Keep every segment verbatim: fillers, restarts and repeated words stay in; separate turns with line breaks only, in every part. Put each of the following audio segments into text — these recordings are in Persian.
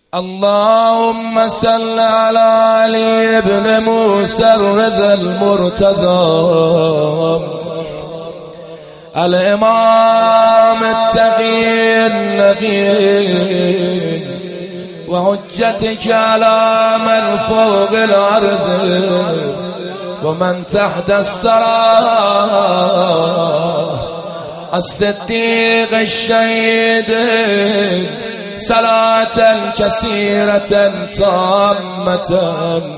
اللهم صل على علي بن موسى الرضا المرتضى الإمام التقي النقي وحجتك على من فوق الأرض ومن تحت الثرى الصديق الشهيد صلاة كثيرة تامة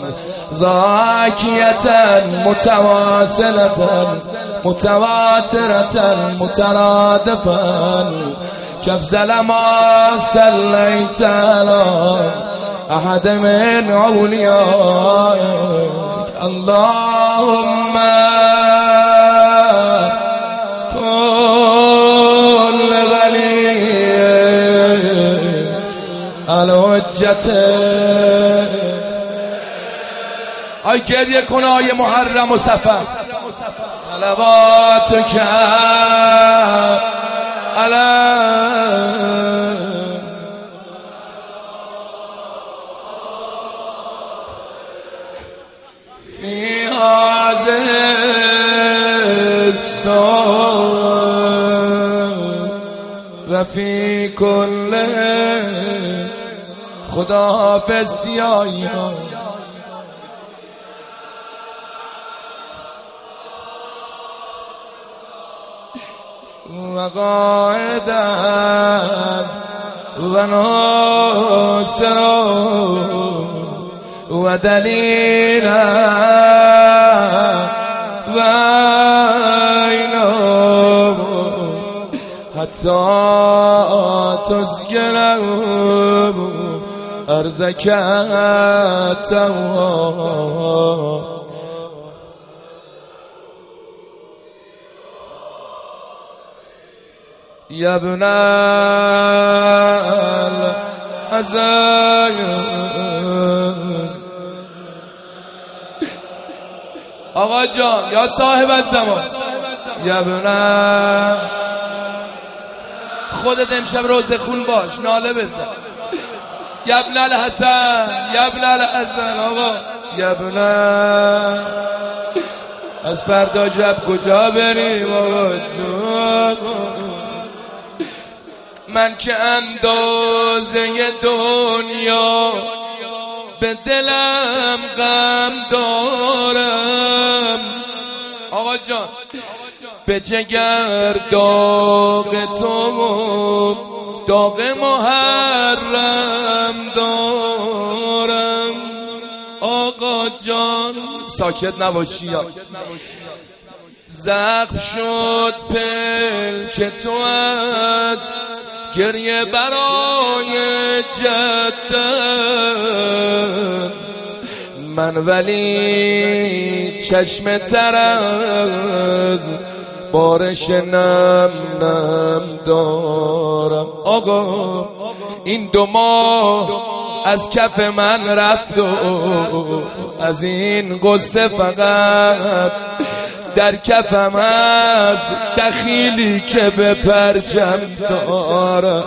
زاكية متواصلة متواترة مترادفة كأفضل ما صليت على أحد من أوليائك. اللهم كل ولي الحجة ای گریه کن آی محرم و صفر صلواتک علی فی هذه الساعة و فی کل خداحافظ یا ایمان. وقائدا وناصرا ودليلا وعينا حتى تسجل أرزك التواب. يا ابن الحسن آقا جان یا صاحب الزمان یا ابن خودت امشب روزه خون باش ناله بزن یا ابن الحسن یا ابن الحسن آقا یا ابن از فردا شب کجا بریم آقا جان من که اندازه دنیا به دلم غم دارم آقا جان به جگر داغ تو داغ محرم دارم آقا جان ساکت نباشی یا زخم شد پل که تو از گریه برای جدت من ولی چشم تر از بارش نم نم دارم آقا این دو ماه از کف من رفت و از این قصه فقط در کفم از دخیلی که به پرچم دارم.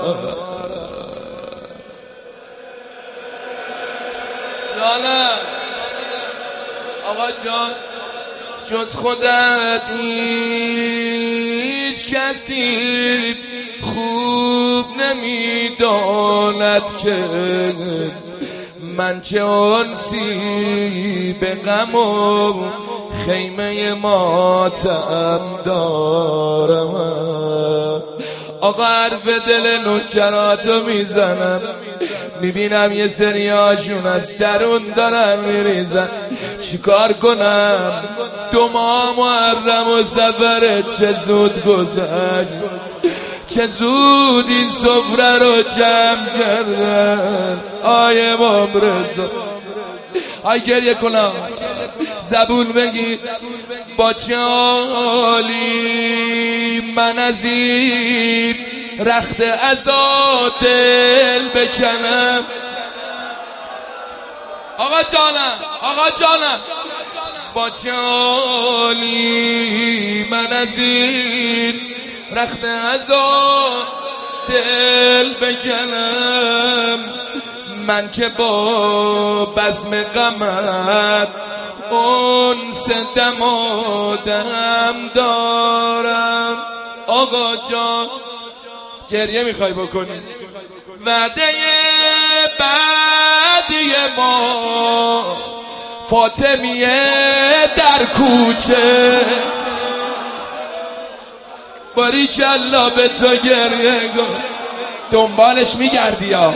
جانم آقا جان جز خودت هیچ کسی خوب نمیداند که من چه انسی به غم و خیمه ماتم دارم. آقا حرف دل نوکراتو میزنم میبینم یه سریاشون از درون دارن میریزن چیکار کنم دو ماه محرم و سفر چه زود گذشت چه زود این سفره رو جمع کردن آی امام رضا آی گریه کنم زبون بگیر با چه حالی من از این رخت عزا دل بکنم آقا جانم آقا جانم با چه حالی من از این رخت عزا دل بکنم من که با بزم غمت اون دم و دم دارم. آقا جان گریه میخوای بکنی؟ وعده بعدی ما فاطمیه در کوچه، باریکلا به تو گریه کن. دنبالش میگردی یا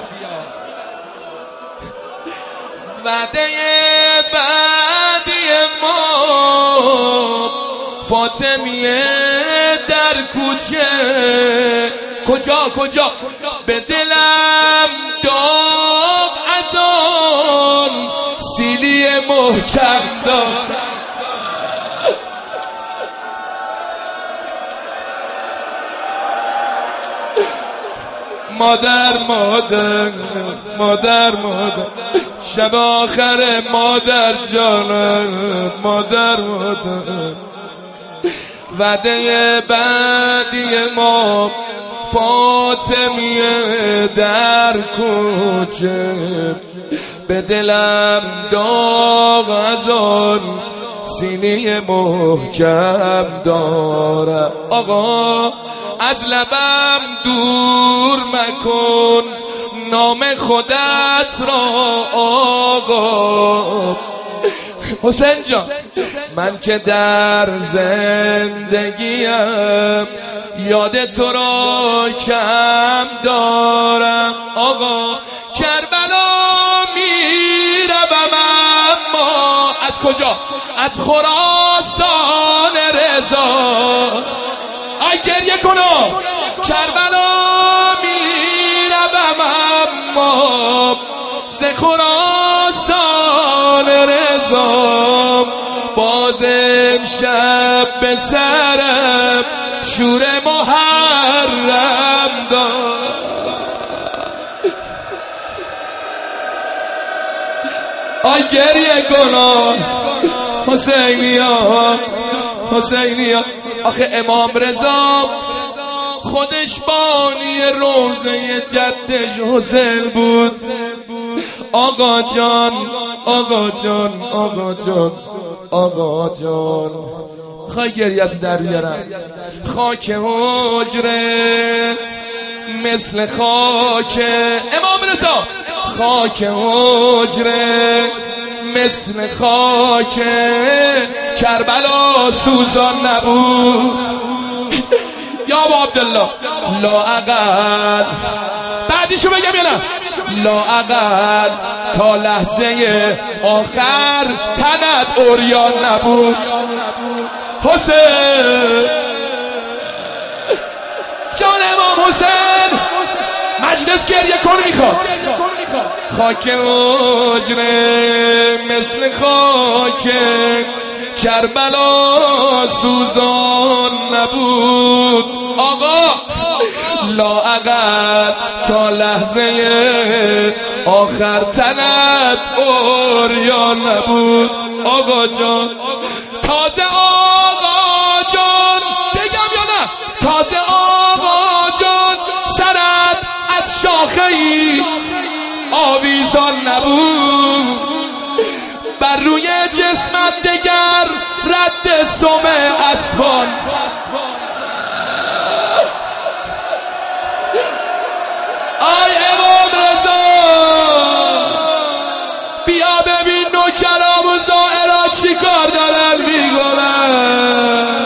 وعده بعدی ما فاطمیه در کوچه. کجا کجا؟ به دلم داغ از آن سیلی محکم داد. مادر مادر مادر مادر شب آخر مادر جانت، مادر مادر وعده بعدی ما فاطمیه در کوچه. به دلم داغ از آن سینه محکم دارم. آقا از لبم دور مکن نام خودت را آقا. حسین جان من که در زندگیم یاد تو را کم دارم. آقا کربلا میروم اما از کجا؟ از خراسان رضا. آی گریه کنم. کربلا میروم اما ز خراسان رضا. باز امشب به سرم شور محرم داد. آی گریه کنم حسینیا حسینیا. آخه امام رضا خودش بانی روزه جدش حسین بود. آقا جان آقا جان آقا جان آقا جان خواهی گریت در بیارم. خاک حجره مثل خاک امام رضا، خاک حجره مثل خاک کربلا سوزان نبود. یا ابو عبدالله لااقل بعدیشو بگم یا نه؟ لااقل تا لحظه آخر تنت عریان نبود. حسین جان امام حسین مجلس گریه کن میخواد. خاک حجره مثل خاک کربلا سوزان نبود. آقا لااقل تا لحظه آخر تنت عریان نبود. آقا جان تازه آقا جان بگم یا نه؟ تازه آقا جان سرت از شاخه ای آویزان نبود. بر روی جسمت دگر رد سم اسبان. آی امام رضا بیا ببین نوکرام و زائرات چی کار دارن میکنن.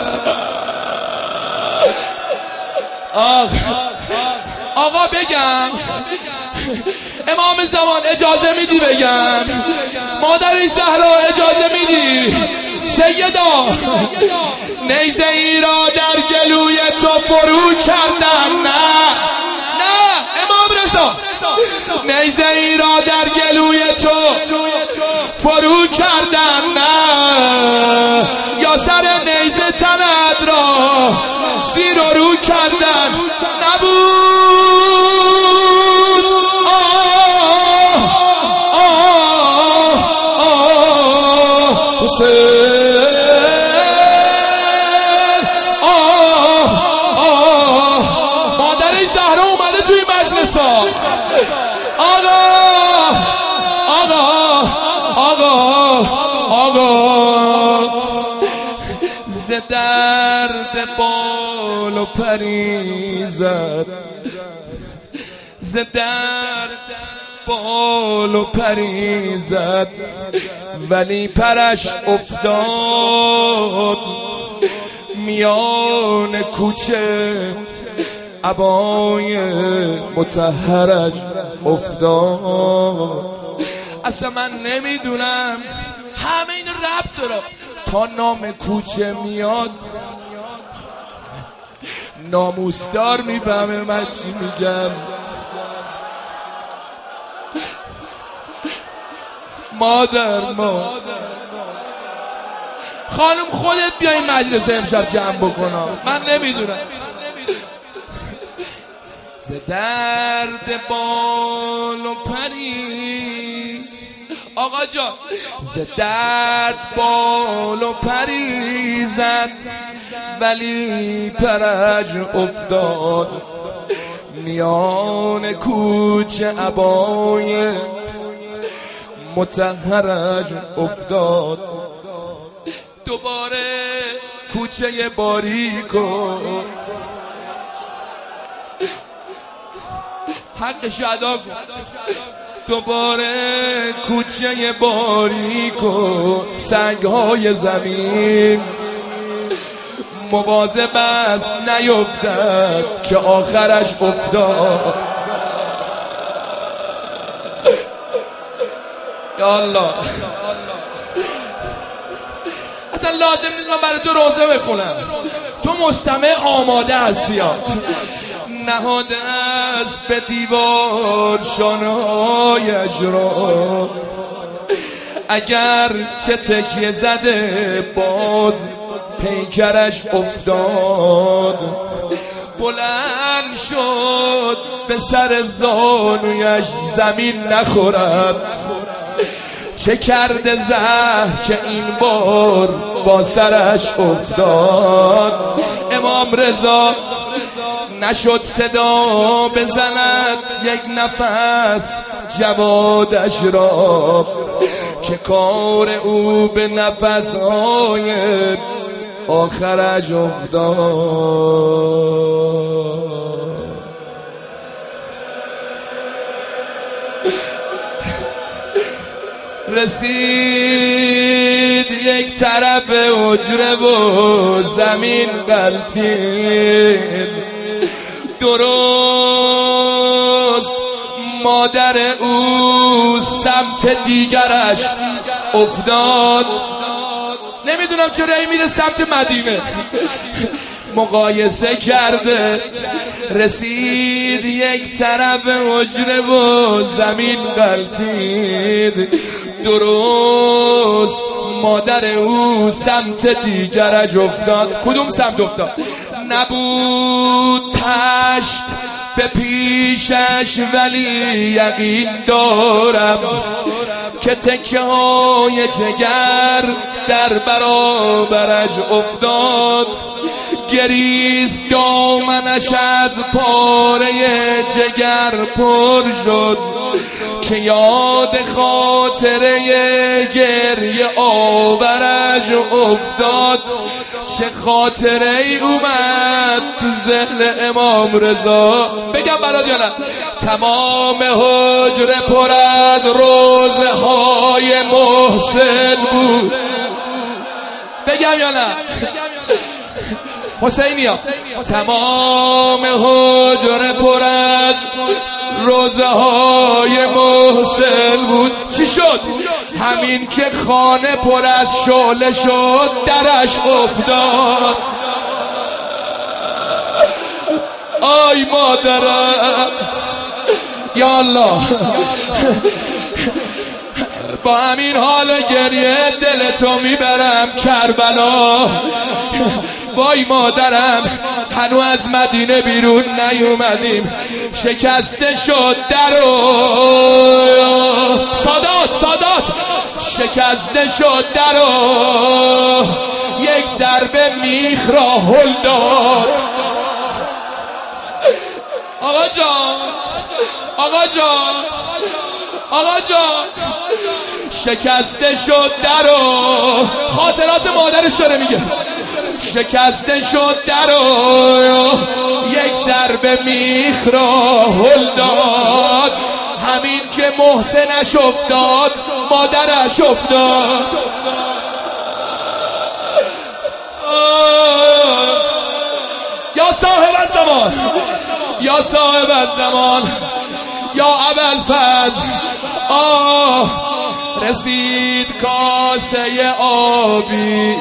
آقا بگم امام زمان اجازه میدی بگم؟ مادر زهرا اجازه میدی؟ سیدا نیزه ای را در گلوی تو فرو کردن. نه نه امام رضا نیزه ای را در گلوی تو فرو کردن. نه یا سر نیزه تنت را زیر و رو کردن نبود. آه آه آه حسین آه آه مادر زهرا اومده توی مجلس ها. آقا آقا آقا آقا ز درد بال و پریزد، ز درد بال و پریزد، ولی پرش افتاد میان کوچه، عبای مطهرش افتاد. اصلا من نمیدونم، همه این ربط داره. تا نام کوچه میاد ناموسدار میفهمه من چی میگم. مادر ما خانم خودت بیای مجلس امشب جمع بکنم، من نمیدونم. ز درد بال و پری آقا جان، ز درد بال و پری زد، ولی پرج افتاد میان کوچه، عبای مطهرج افتاد. دوباره کوچه باریکو حق شدا کن، دوباره کوچه باریکو، سنگهای زمین مواظب است نیفتد که آخرش افتاد. یا الله، اصلا لازم نیست من برای تو روزه بخونم، تو مستمع آماده هستی. نهاده است به دیوار شانه‌هایش را، اگر چه تکیه زده باز پیکرش افتاد. بلند شد به سر زانویش زمین نخورد، چه کرده زهر که این بار با سرش افتاد. امام رضا نشد صدا بزند یک نفس جوادش را، که کار او به نفسهای آخرش افتاد. رسید یک طرف حجره و زمین غلتید، درست مادر او سمت دیگرش افتاد. نمیدونم چرا این میره سمت مدینه، مقایسه کرده. رسید یک طرف حجره و زمین غلتید، درست مادر او سمت دیگرش افتاد. کدوم سمت افتاد؟ نبود تشت به پیشش، ولی یقین دارم که تکه های جگر در برابرش افتاد. گریست دامنش از پاره جگر پر شد، که یاد خاطره گریه آورش افتاد. چه خاطره ای اومد تو ذهن امام رضا، بگم برات یا نه؟ تمام حجره پر از روزه های محسن بود. بگم یا نه؟ حسینی ها، تمام حجره پر از روزه های محسن بود. چی شد؟ همین که خانه پر از شعله شد درش افتاد. آی مادرم، یا الله، با همین حال گریه دلتو میبرم کربلا. وای مادرم، هنو از مدینه بیرون نیومدیم، شکسته شد درو. سادات سادات شکسته شد درو، یک ضربه میخ را هل داد. آقا جان، آقا جان آقا جان شکسته شد درو، خاطرات مادرش داره میگه، شکسته شد درو، یک ضربه میخ را هل داد، همین که محسنش افتاد مادرش افتاد. یا صاحب الزمان یا صاحب الزمان یا ابوالفضل، آه رسید کاسه آبی،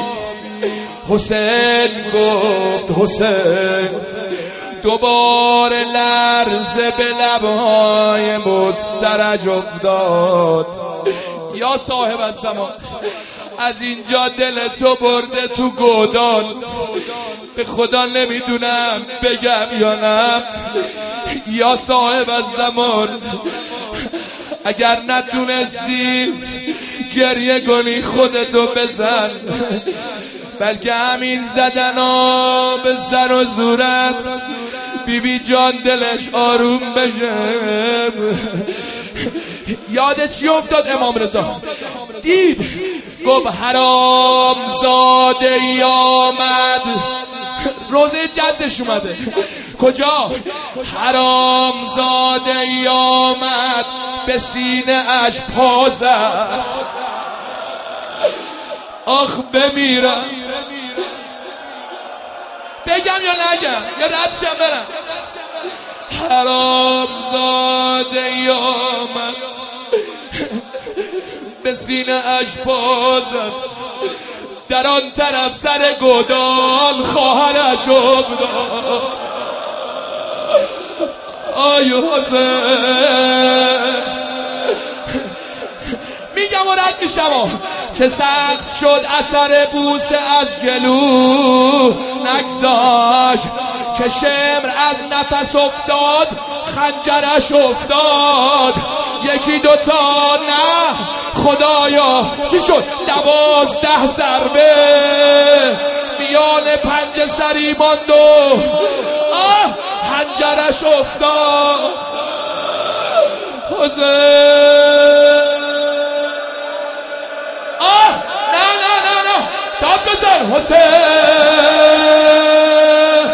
حسین گفت حسین، دوباره لرزه به لبهای مسترج افتاد. یا صاحب الزمان از اینجا دل تو برده تو گودال، به خدا نمیدونم بگم یا نه. یا صاحب الزمان اگر نتونستی گریه کنی خودتو بزن، بلکه همین زدنا به سر و صورت بی بی جان دلش آروم بشه. یادت چی افتاد امام رضا؟ دید گفت حرام زاده ای آمد، روزه جدش اومده. کجا؟ حرام زاده ای آمد به سینه اش پا زد، آخ بمیرم. بگم یا نگم یا ردشم برم؟ حرام زاده ای آمد به سینه اش پا زد، در آن طرف سر گودال خواهرش افتاد. آی حسین میگم و رد میشم، چه سخت شد اثر بوسه از گلو نگذاشت، که شمر از نفس افتاد خنجرش افتاد. یکی دوتا نه خدایا چی شد؟ دوازده ضربه میان پنج سری ماند و آه خنجرش افتاد. حسین آه نه نه نه نه داد بزن حسین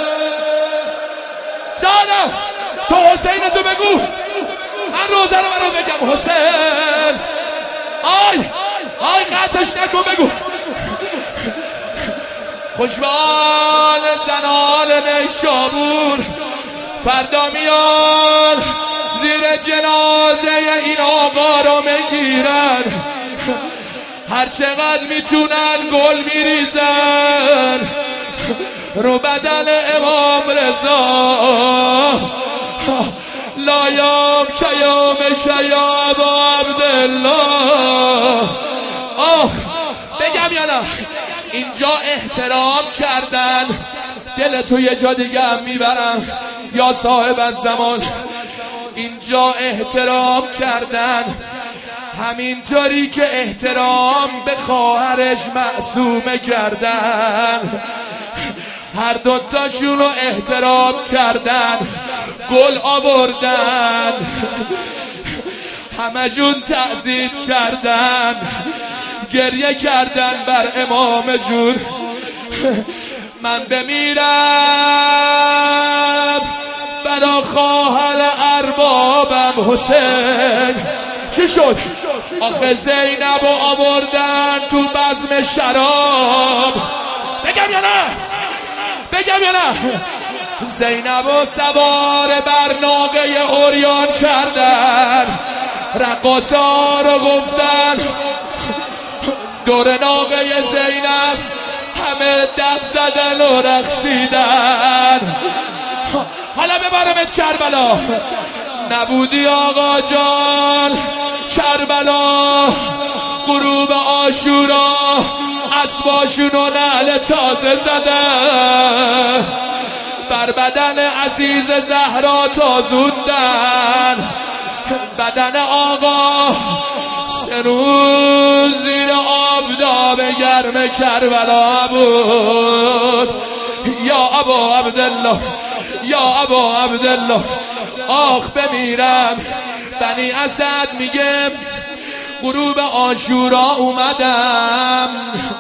جانم، تو حسین تو بگو، من روزه رو برام بگم. حسین آی آی قطعش نکن بگو. خوشبال زنان نیشابور فردا میان زیر جنازه این آقا رو میگیرن، هر چقدر میتونن گل میریزن رو بدن امام رضا. لایام کیام کیا با عبدالله. آه بگم یا نه؟ اینجا احترام کردن، دل تو یه جا دیگه هم میبرم. یا صاحب الزمان اینجا احترام کردن، همینطوری که احترام به خواهرش معصومه کردن، هر دوتاشون رو احترام کردن، گل آوردن، همه جون تعظیم کردن، گریه کردن بر امام جون. من بمیرم برا خواهر اربابم حسین. چی شد؟ آخه زینب رو آوردن تو بزم شراب. بگم یا نه؟ بگم یا نه؟ زینب رو سوار بر ناقه عریان کردن، رقاصا رو گفتن دور ناقه زینب همه دف زدن و رقصیدن. حالا ببرمت کربلا، نبودی آقا جان کربلا، غروب عاشورا اسباشون و نعل تازه زدن، بر بدن عزیز زهرا تازوندن. بدن آقا سه روز زیر آفتاب گرم کربلا بود. یا ابا عبدالله یا ابا عبدالله، آخ بمیرم بنی اسد میگه غروب عاشورا اومدم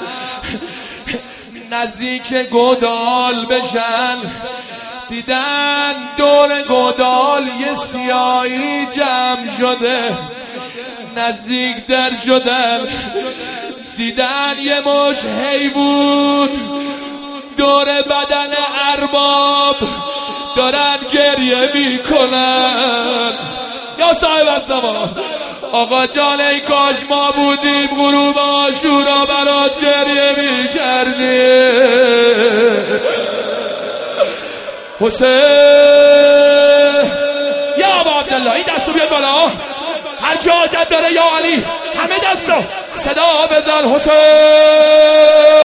نزدیک گودال بشن، دیدن دور گودال یه سیاهی جمع شده، نزدیک در شدن دیدن یه مش حیوان دور بدن ارباب دارن گریه میکنن. یا صاحب الزمان آقا جان ای کاش ما بودیم غروب عاشورا برات گریه میکردیم. حسین یا ابا عبدالله این دستو بیاد بالا، هر کی حاجت داره یا علی همه دستو صدا بزن حسین.